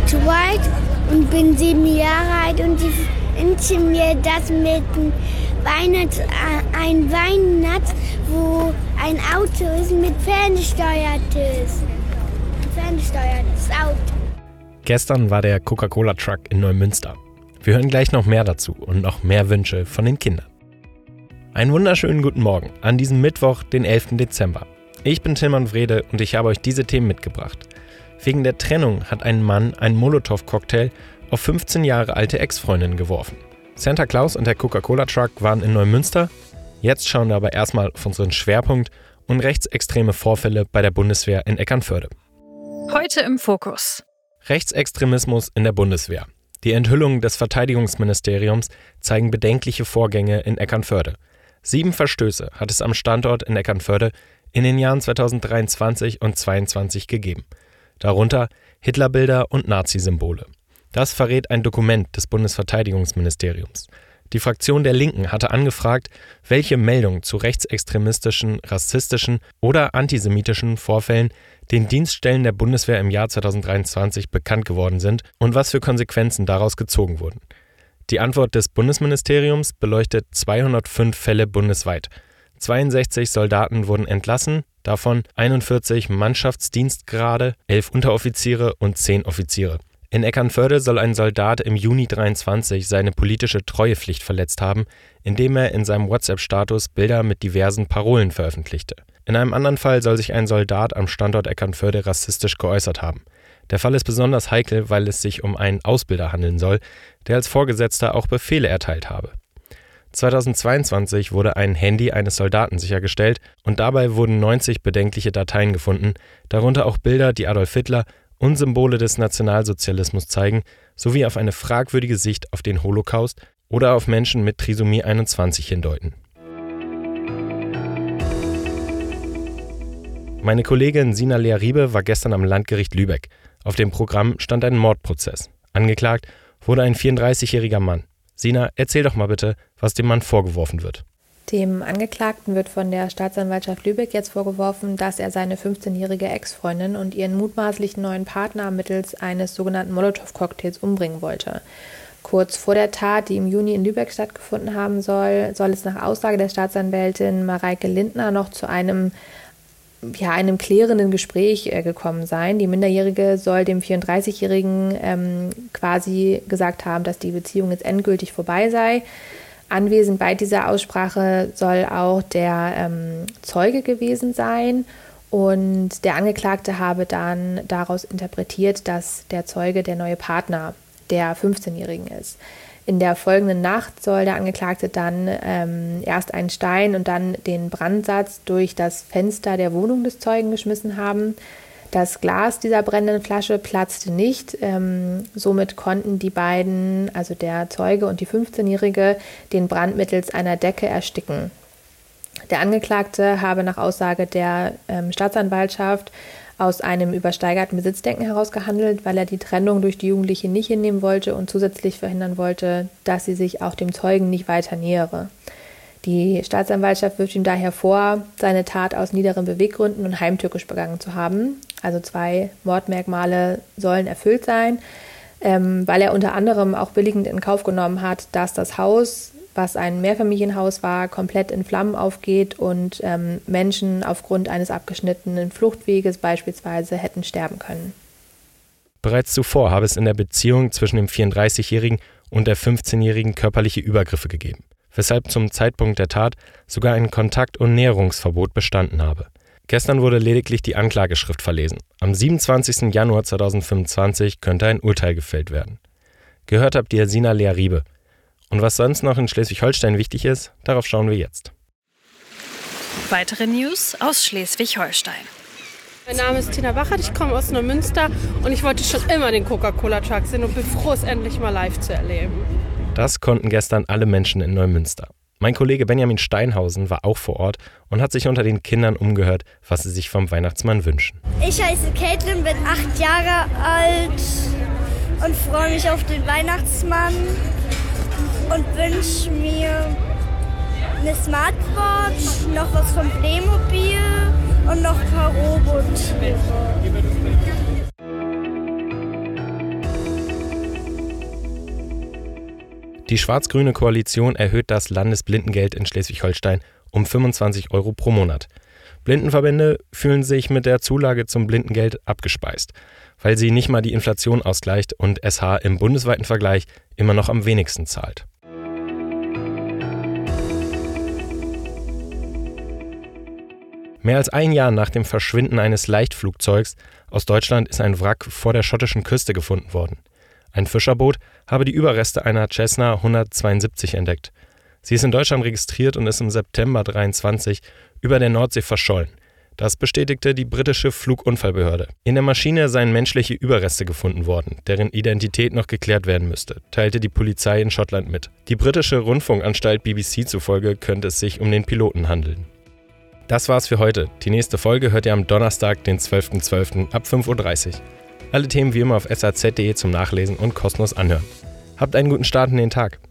Dwight und bin 7 Jahre alt und ich wünsche mir das mit dem ein Weihnachts, wo ein Auto ist mit ferngesteuertes Auto. Gestern war der Coca-Cola-Truck in Neumünster. Wir hören gleich noch mehr dazu und noch mehr Wünsche von den Kindern. Einen wunderschönen guten Morgen an diesem Mittwoch, den 11. Dezember. Ich bin Tilman Wrede und ich habe euch diese Themen mitgebracht. Wegen der Trennung hat ein Mann einen Molotow-Cocktail auf 15 Jahre alte Ex-Freundin geworfen. Santa Claus und der Coca-Cola-Truck waren in Neumünster. Jetzt schauen wir aber erstmal auf unseren Schwerpunkt und rechtsextreme Vorfälle bei der Bundeswehr in Eckernförde. Heute im Fokus. Rechtsextremismus in der Bundeswehr. Die Enthüllungen des Verteidigungsministeriums zeigen bedenkliche Vorgänge in Eckernförde. 7 Verstöße hat es am Standort in Eckernförde in den Jahren 2023 und 2022 gegeben. Darunter Hitlerbilder und Nazi-Symbole. Das verrät ein Dokument des Bundesverteidigungsministeriums. Die Fraktion der Linken hatte angefragt, welche Meldungen zu rechtsextremistischen, rassistischen oder antisemitischen Vorfällen den Dienststellen der Bundeswehr im Jahr 2023 bekannt geworden sind und was für Konsequenzen daraus gezogen wurden. Die Antwort des Bundesministeriums beleuchtet 205 Fälle bundesweit. 62 Soldaten wurden entlassen, davon 41 Mannschaftsdienstgrade, 11 Unteroffiziere und 10 Offiziere. In Eckernförde soll ein Soldat im Juni 23 seine politische Treuepflicht verletzt haben, indem er in seinem WhatsApp-Status Bilder mit diversen Parolen veröffentlichte. In einem anderen Fall soll sich ein Soldat am Standort Eckernförde rassistisch geäußert haben. Der Fall ist besonders heikel, weil es sich um einen Ausbilder handeln soll, der als Vorgesetzter auch Befehle erteilt habe. 2022 wurde ein Handy eines Soldaten sichergestellt und dabei wurden 90 bedenkliche Dateien gefunden, darunter auch Bilder, die Adolf Hitler und Symbole des Nationalsozialismus zeigen, sowie auf eine fragwürdige Sicht auf den Holocaust oder auf Menschen mit Trisomie 21 hindeuten. Meine Kollegin Sina Lea Riebe war gestern am Landgericht Lübeck. Auf dem Programm stand ein Mordprozess. Angeklagt wurde ein 34-jähriger Mann. Sina, erzähl doch mal bitte, was dem Mann vorgeworfen wird. Dem Angeklagten wird von der Staatsanwaltschaft Lübeck jetzt vorgeworfen, dass er seine 15-jährige Ex-Freundin und ihren mutmaßlichen neuen Partner mittels eines sogenannten Molotow-Cocktails umbringen wollte. Kurz vor der Tat, die im Juni in Lübeck stattgefunden haben soll es nach Aussage der Staatsanwältin Mareike Lindner noch zu einem klärenden Gespräch gekommen sein. Die Minderjährige soll dem 34-Jährigen quasi gesagt haben, dass die Beziehung jetzt endgültig vorbei sei. Anwesend bei dieser Aussprache soll auch der Zeuge gewesen sein und der Angeklagte habe dann daraus interpretiert, dass der Zeuge der neue Partner der 15-Jährigen ist. In der folgenden Nacht soll der Angeklagte dann erst einen Stein und dann den Brandsatz durch das Fenster der Wohnung des Zeugen geschmissen haben. Das Glas dieser brennenden Flasche platzte nicht. Somit konnten die beiden, also der Zeuge und die 15-Jährige, den Brand mittels einer Decke ersticken. Der Angeklagte habe nach Aussage der Staatsanwaltschaft aus einem übersteigerten Besitzdenken heraus gehandelt, weil er die Trennung durch die Jugendliche nicht hinnehmen wollte und zusätzlich verhindern wollte, dass sie sich auch dem Zeugen nicht weiter nähere. Die Staatsanwaltschaft wirft ihm daher vor, seine Tat aus niederen Beweggründen und heimtückisch begangen zu haben. Also 2 Mordmerkmale sollen erfüllt sein, weil er unter anderem auch billigend in Kauf genommen hat, dass das Haus, was ein Mehrfamilienhaus war, komplett in Flammen aufgeht und Menschen aufgrund eines abgeschnittenen Fluchtweges beispielsweise hätten sterben können. Bereits zuvor habe es in der Beziehung zwischen dem 34-Jährigen und der 15-Jährigen körperliche Übergriffe gegeben, weshalb zum Zeitpunkt der Tat sogar ein Kontakt- und Näherungsverbot bestanden habe. Gestern wurde lediglich die Anklageschrift verlesen. Am 27. Januar 2025 könnte ein Urteil gefällt werden. Gehört habt ihr Sina Lea Riebe. Und was sonst noch in Schleswig-Holstein wichtig ist, darauf schauen wir jetzt. Weitere News aus Schleswig-Holstein. Mein Name ist Tina Bachert, ich komme aus Neumünster und ich wollte schon immer den Coca-Cola-Truck sehen und bin froh, es endlich mal live zu erleben. Das konnten gestern alle Menschen in Neumünster. Mein Kollege Benjamin Steinhausen war auch vor Ort und hat sich unter den Kindern umgehört, was sie sich vom Weihnachtsmann wünschen. Ich heiße Caitlin, bin 8 Jahre alt und freue mich auf den Weihnachtsmann und wünsche mir eine Smartwatch, noch was vom Playmobil und noch ein paar Roboter. Die schwarz-grüne Koalition erhöht das Landesblindengeld in Schleswig-Holstein um 25 € pro Monat. Blindenverbände fühlen sich mit der Zulage zum Blindengeld abgespeist, weil sie nicht mal die Inflation ausgleicht und SH im bundesweiten Vergleich immer noch am wenigsten zahlt. Mehr als ein Jahr nach dem Verschwinden eines Leichtflugzeugs aus Deutschland ist ein Wrack vor der schottischen Küste gefunden worden. Ein Fischerboot habe die Überreste einer Cessna 172 entdeckt. Sie ist in Deutschland registriert und ist im September 2023 über der Nordsee verschollen. Das bestätigte die britische Flugunfallbehörde. In der Maschine seien menschliche Überreste gefunden worden, deren Identität noch geklärt werden müsste, teilte die Polizei in Schottland mit. Die britische Rundfunkanstalt BBC zufolge könnte es sich um den Piloten handeln. Das war's für heute. Die nächste Folge hört ihr am Donnerstag, den 12.12. ab 5:30 Uhr. Alle Themen wie immer auf saz.de zum Nachlesen und kostenlos anhören. Habt einen guten Start in den Tag.